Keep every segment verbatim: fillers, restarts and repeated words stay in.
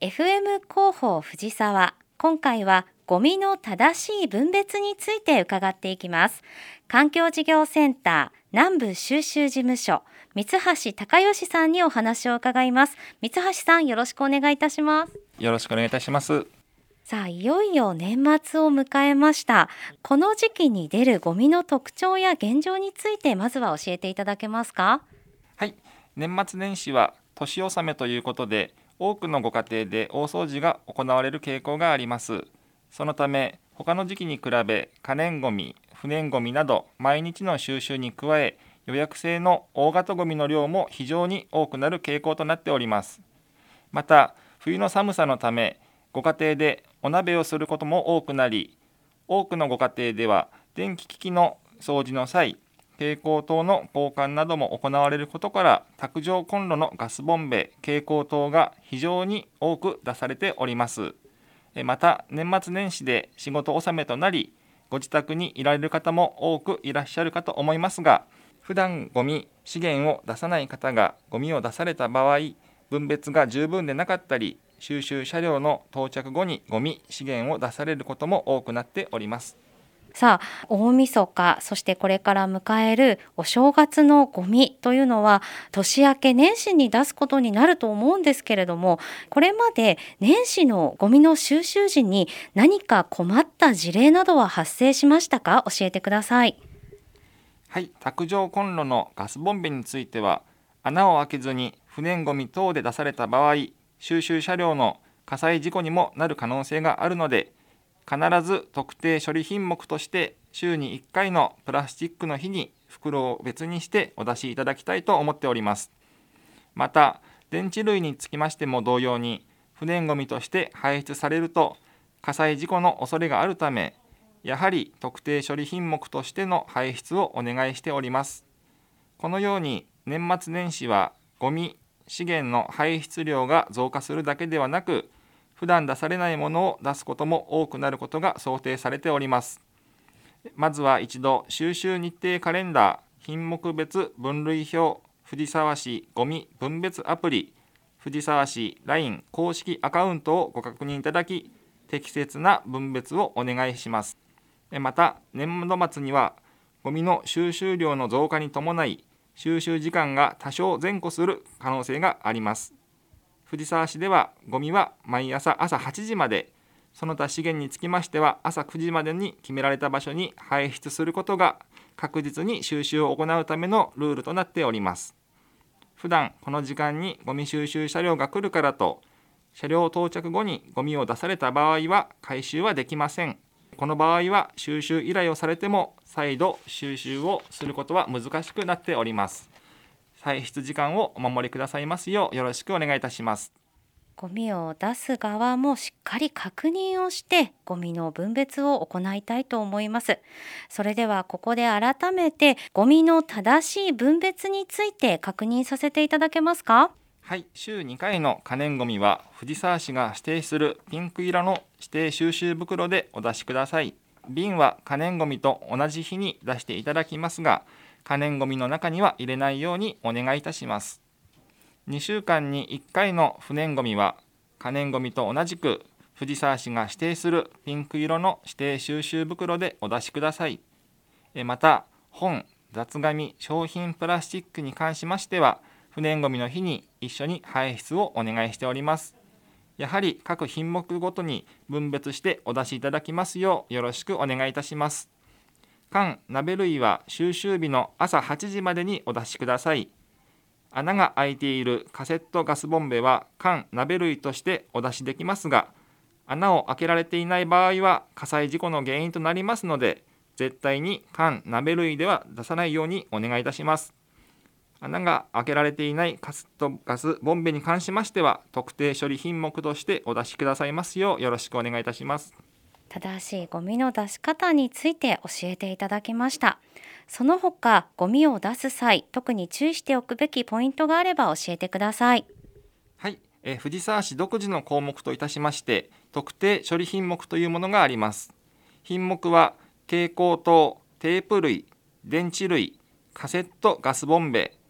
エフエム 広報藤沢。今回はゴミの正しい分別について伺っていきます。環境事業センター南部収集事務所三橋隆義さんにお話を伺います。三橋さん、よろしくお願いいたします。 よろしくお願いいたします。 さあ、いよいよ年末を迎えました。この時期に出るゴミの特徴や現状についてまずは教えていただけますか？ はい、年末年始は年納めということで、多くのご家庭で大掃除が行われる傾向があります。そのため他の時期に比べ可燃ごみ、不燃ごみなど毎日の収集に加え、予約制の大型ごみの量も非常に多くなる傾向となっております。また冬の寒さのため、ご家庭でお鍋をすることも多くなり、多くのご家庭では電気機器の掃除の際、蛍光灯の交換なども行われることから、卓上コンロのガスボンベ、蛍光灯が非常に多く出されております。また年末年始で仕事納めとなり、ご自宅にいられる方も多くいらっしゃるかと思いますが、普段ゴミ資源を出さない方がゴミを出された場合、分別が十分でなかったり、収集車両の到着後にゴミ資源を出されることも多くなっております。 さあ、大晦日、そしてこれから迎えるお正月のゴミというのは年明け年始に出すことになると思うんですけれども、これまで年始のゴミの収集時に何か困った事例などは発生しましたか？教えてください。 はい、卓上コンロのガスボンベについては、穴を開けずに不燃ごみ等で出された場合、収集車両の火災事故にもなる可能性があるので、必ず特定処理品目として週にいっかいのプラスチックの日に袋を別にしてお出しいただきたいと思っております。また電池類につきましても同様に、不燃ごみとして排出されると火災事故の恐れがあるため、やはり特定処理品目としての排出をお願いしております。このように年末年始はゴミ資源の排出量が増加するだけではなく、普段出されないものを出すことも多くなることが想定されております。まずは一度収集日程カレンダー、品目別分類表、藤沢市ゴミ分別アプリ、藤沢市 ライン 公式アカウントをご確認いただき、適切な分別をお願いします。また年度末にはゴミの収集量の増加に伴い、収集時間が多少前後する可能性があります。藤沢市ではゴミは毎朝朝はちじまで、その他資源につきましては朝くじまでに決められた場所に排出することが確実に収集を行うためのルールとなっております。普段この時間にゴミ収集車両が来るからと、車両到着後にゴミを出された場合は回収はできません。この場合は収集依頼をされても再度収集をすることは難しくなっております。排出時間をお守りくださいますようよろしくお願いいたします。 ゴミを出す側もしっかり確認をしてゴミの分別を行いたいと思います。それではここで改めてゴミの正しい分別について確認させていただけますか？ はい、週にかいの可燃ごみは藤沢市が指定するピンク色の指定収集袋でお出しください。瓶は可燃ごみと同じ日に出していただきますが、可燃ごみの中には入れないようにお願いいたします。にしゅうかんにいっかいの不燃ごみは可燃ごみと同じく藤沢市が指定するピンク色の指定収集袋でお出しください。また本、雑紙、商品プラスチックに関しましては、不燃ごみの日に一緒に排出をお願いしております。やはり各品目ごとに分別してお出しいただきますようよろしくお願いいたします。缶、鍋類は収集日の朝はちじまでにお出しください。穴が開いているカセットガスボンベは缶、鍋類としてお出しできますが、穴を開けられていない場合は火災事故の原因となりますので、絶対に缶、鍋類では出さないようにお願いいたします。穴が開けられていないカセットガスボンベに関しましては、特定処理品目としてお出しくださいますようよろしくお願いいたします。 正しいゴミの出し方について教えていただきました。その他、ゴミを出す際、特に注意しておくべきポイントがあれば教えてください。 はい、え藤沢市独自の項目といたしまして、特定処理品目というものがあります。品目は蛍光灯、テープ類、電池類、カセットガスボンベ、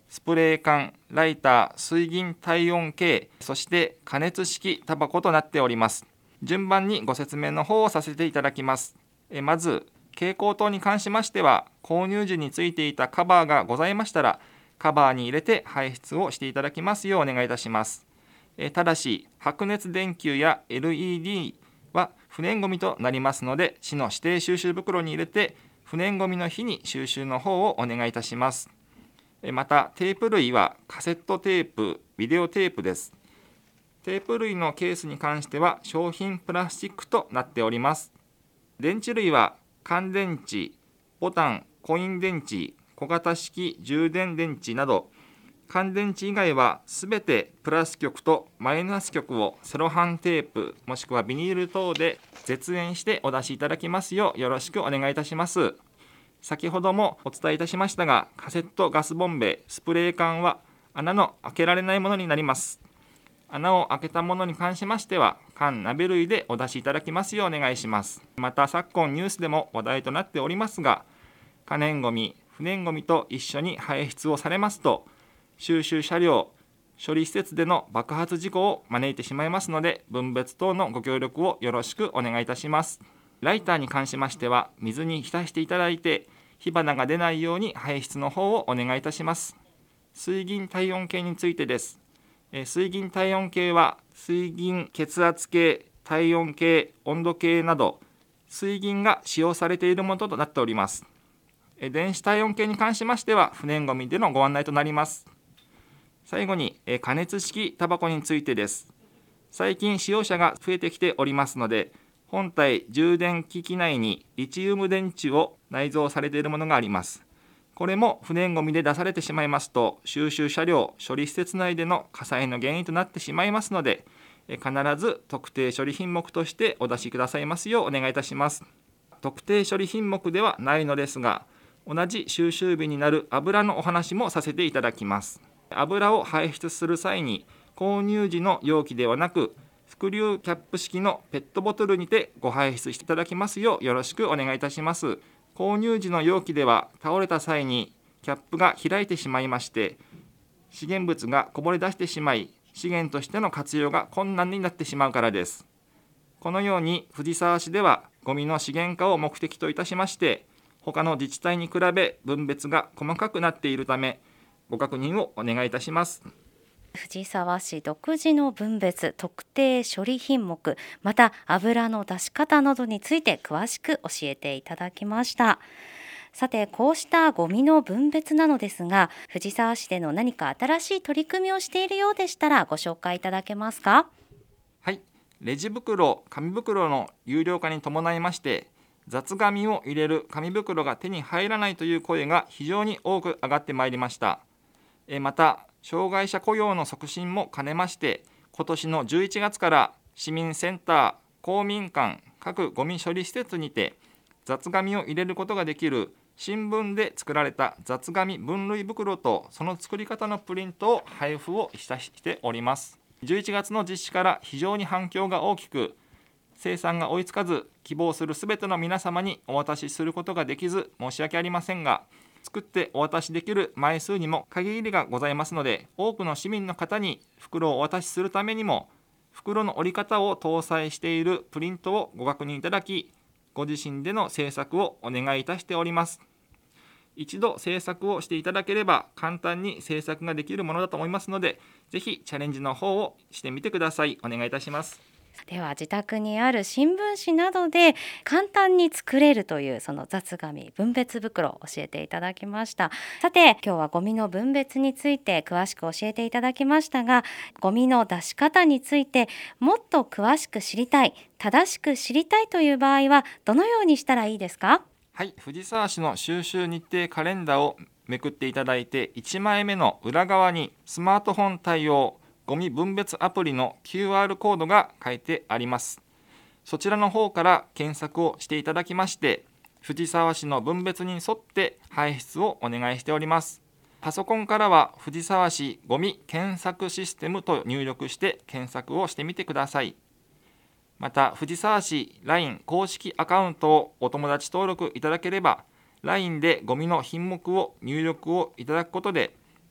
スプレー缶、ライター、水銀体温計、そして加熱式タバコとなっております。順番にご説明の方をさせていただきます。えまず蛍光灯に関しましては、購入時についていたカバーがございましたら、カバーに入れて排出をしていただきますようお願いいたします。えただし白熱電球や エルイーディー は不燃ごみとなりますので、市の指定収集袋に入れて不燃ごみの日に収集の方をお願いいたします。えまたテープ類はカセットテープ、ビデオテープです。テープ類のケースに関しては商品プラスチックとなっております。電池類は乾電池、ボタン、コイン電池、小型式充電電池など、乾電池以外はすべてプラス極とマイナス極をセロハンテープもしくはビニール等で絶縁してお出しいただきますようよろしくお願いいたします。先ほどもお伝えいたしましたが、カセットガスボンベ、スプレー缶は穴の開けられないものになります。穴を開けたものに関しましては缶、鍋類でお出しいただきますようお願いします。また昨今ニュースでも話題となっておりますが、可燃ごみ、不燃ごみと一緒に排出をされますと、収集車両、処理施設での爆発事故を招いてしまいますので、分別等のご協力をよろしくお願いいたします。ライターに関しましては水に浸していただいて火花が出ないように排出の方をお願いいたします。水銀体温計についてです。え水銀体温計は水銀血圧計、体温計、温度計など水銀が使用されているものとなっております。え電子体温計に関しましては不燃ごみでのご案内となります。最後にえ加熱式タバコについてです。最近使用者が増えてきておりますので、本体充電機器内にリチウム電池を内蔵されているものがあります。これも不燃ごみで出されてしまいますと、収集車両、処理施設内での火災の原因となってしまいますので、必ず特定処理品目としてお出しくださいますようお願いいたします。特定処理品目ではないのですが、同じ収集日になる油のお話もさせていただきます。油を排出する際に、購入時の容器ではなく、伏流キャップ式のペットボトルにてご排出していただきますようよろしくお願いいたします。購入時の容器では倒れた際にキャップが開いてしまいまして、資源物がこぼれ出してしまい、資源としての活用が困難になってしまうからです。このように藤沢市ではゴミの資源化を目的といたしまして、他の自治体に比べ分別が細かくなっているため、ご確認をお願いいたします。 藤沢市独自の分別、特定処理品目、また油の出し方などについて詳しく教えていただきました。さて、こうしたゴミの分別なのですが、藤沢市での何か新しい取り組みをしているようでしたらご紹介いただけますか？ はい、レジ袋、紙袋の有料化に伴いまして、雑紙を入れる紙袋が手に入らないという声が非常に多く上がってまいりました。えまた障害者雇用の促進も兼ねまして、今年のじゅういちがつから市民センター、公民館、各ゴミ処理施設にて雑紙を入れることができる新聞で作られた雑紙分類袋とその作り方のプリントを配布をいたしております。じゅういちがつの実施から非常に反響が大きく、生産が追いつかず希望するすべての皆様にお渡しすることができず申し訳ありませんが、作ってお渡しできる枚数にも限りがございますので、多くの市民の方に袋をお渡しするためにも、袋の折り方を搭載しているプリントをご確認いただき、ご自身での制作をお願いいたしております。一度制作をしていただければ簡単に制作ができるものだと思いますので、ぜひチャレンジの方をしてみてください。お願いいたします。 では、自宅にある新聞紙などで簡単に作れるというその雑紙分別袋を教えていただきました。さて、今日はゴミの分別について詳しく教えていただきましたが、ゴミの出し方についてもっと詳しく知りたい、正しく知りたいという場合はどのようにしたらいいですか？ はい、藤沢市の収集日程カレンダーをめくっていただいて、いちまいめの裏側にスマートフォン対応ゴミ分別アプリの キューアール コードが書いてあります。そちらの方から検索をしていただきまして、藤沢市の分別に沿って排出をお願いしております。パソコンからは藤沢市ゴミ検索システムと入力して検索をしてみてください。また藤沢市 ライン 公式アカウントをお友達登録いただければ、 ライン でゴミの品目を入力をいただくことで、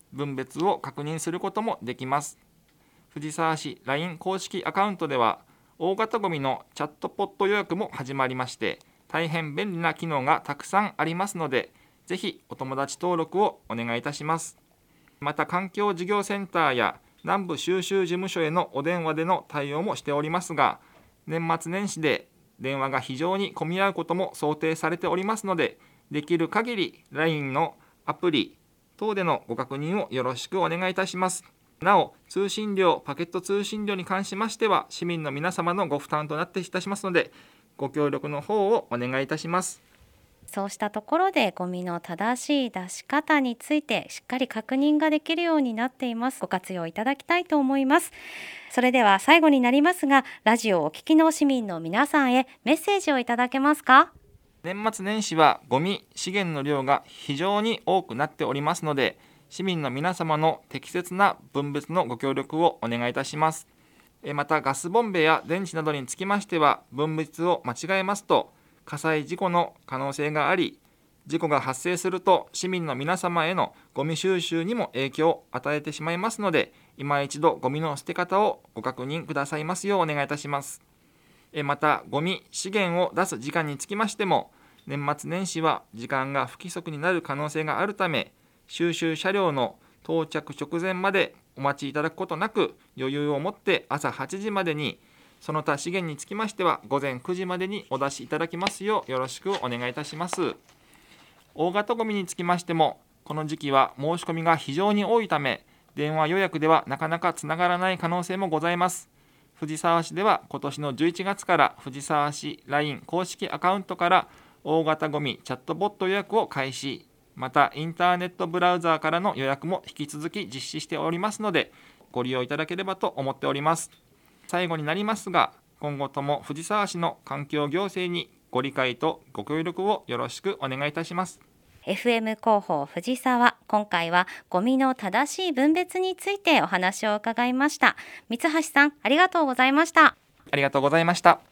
分別を確認することもできます。藤沢市 ライン 公式アカウントでは大型ごみのチャットポット予約も始まりまして、大変便利な機能がたくさんありますので、ぜひお友達登録をお願いいたします。また環境事業センターや南部収集事務所へのお電話での対応もしておりますが、年末年始で電話が非常に混み合うことも想定されておりますので、できる限り ライン のアプリ等でのご確認をよろしくお願いいたします。なお、通信料、パケット通信料に関しましては、市民の皆様のご負担となっていたしますので、ご協力の方をお願いいたします。 そうしたところでゴミの正しい出し方についてしっかり確認ができるようになっています。ご活用いただきたいと思います。それでは最後になりますが、ラジオをお聞きの市民の皆さんへメッセージをいただけますか？ 年末年始はゴミ資源の量が非常に多くなっておりますので、市民の皆様の適切な分別のご協力をお願いいたします。またガスボンベや電池などにつきましては、分別を間違えますと火災事故の可能性があり、事故が発生すると市民の皆様へのゴミ収集にも影響を与えてしまいますので、今一度ゴミの捨て方をご確認くださいますようお願いいたします。またゴミ資源を出す時間につきましても、年末年始は時間が不規則になる可能性があるため、収集車両の到着直前までお待ちいただくことなく、余裕を持って朝はちじまでに、その他資源につきましては午前くじまでにお出しいただきますようよろしくお願いいたします。大型ごみにつきましても、この時期は申し込みが非常に多いため、電話予約ではなかなかつながらない可能性もございます。藤沢市では今年のじゅういちがつから藤沢市 ライン 公式アカウントから大型ごみチャットボット予約を開始、またインターネットブラウザーからの予約も引き続き実施しておりますので、ご利用いただければと思っております。最後になりますが、今後とも藤沢市の環境行政にご理解とご協力をよろしくお願いいたします。 エフエム 広報藤沢、今回はゴミの正しい分別についてお話を伺いました。三橋さん、ありがとうございました。 ありがとうございました。